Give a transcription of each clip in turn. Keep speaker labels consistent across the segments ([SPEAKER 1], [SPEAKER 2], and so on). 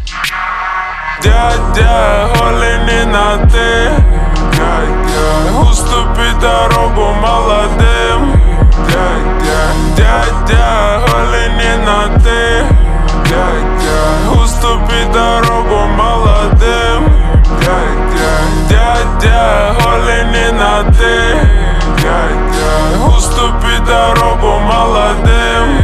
[SPEAKER 1] Дядя, голени на ты. Дядя, уступи дорогу молодым. Дядя, голени на ты. Дядя, уступи дорогу молодым. Дядя, голени на ты. Дядя, уступи дорогу молодым.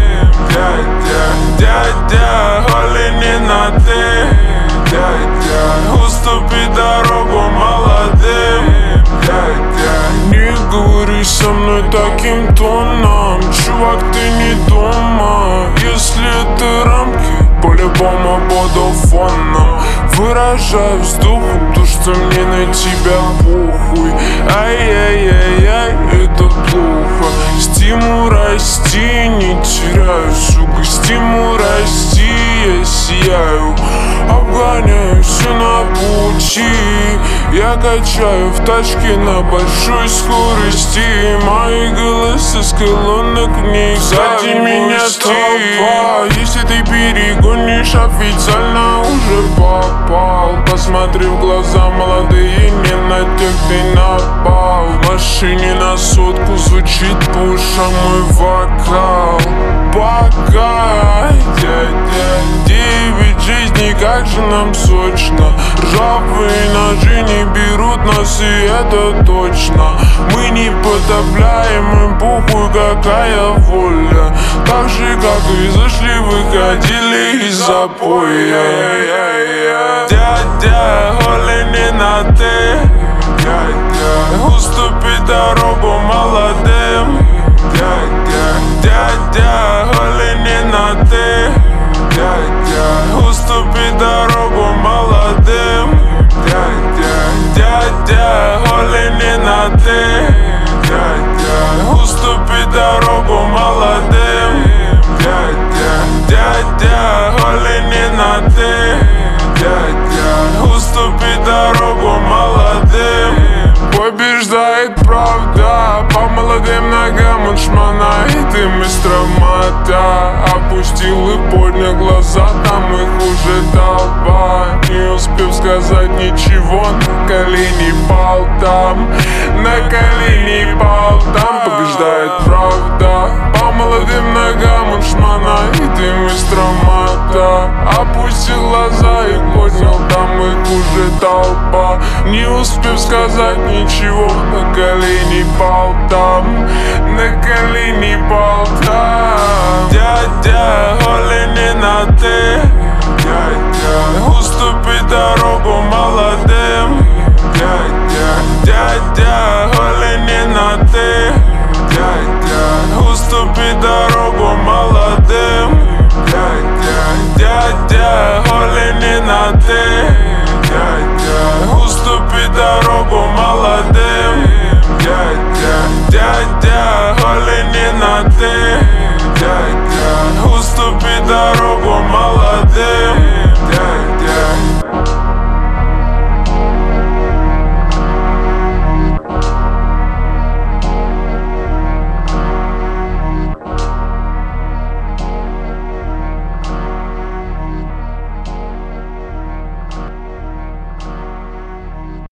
[SPEAKER 1] Дядя, голени на ты. Дядя, уступи дорогу молодым. Не говори со мной таким тоном, чувак, ты не дома. Если это рамки, по-любому буду фоном. Выражаю вздохом то, что мне на тебя похуй. Ай-яй-яй-яй, это плохо. Стимул расти, не теряю, сука. Стимул расти, я сияю. Обгоняю все на пути. Я качаю в тачке на большой скорости. Мои голоса с колонок не сзади меня толпа. Если ты перегонишь, официально уже попал. Посмотри в глаза, молодые, не на тех ты напал. В машине на сотку звучит пуша мой вокал. Пока, дядя, 9 жизней, как же нам сочно. Ржавые ножи не берут нас, и это точно. Мы не потопляем, им похуй, какая воля. Так же, как и зашли, выходили из запоя. Дядя, голени на ты. Дядя, уступи дорогу молодым. Дядя, голени на ты. Дядя, уступи дорогу молодым. Дядя, голени на ты. Дядя, уступи дорогу молодым. Дядя, голени на ты. Дядя, уступи дорогу молодым. Побеждает правда, по молодым ногам он шмонает им из травмата. Опустил и поднял глаза, там их уже толпа. Не успев сказать ничего, на колени пал там. На колени пал там. Побеждает правда, по молодым ногам он шмонает им из травмата. Опустил глаза и поднял, там их уже толпа. Не успев сказать ничего, на колени пал там. На колени пал там. Дядя, голени на ты.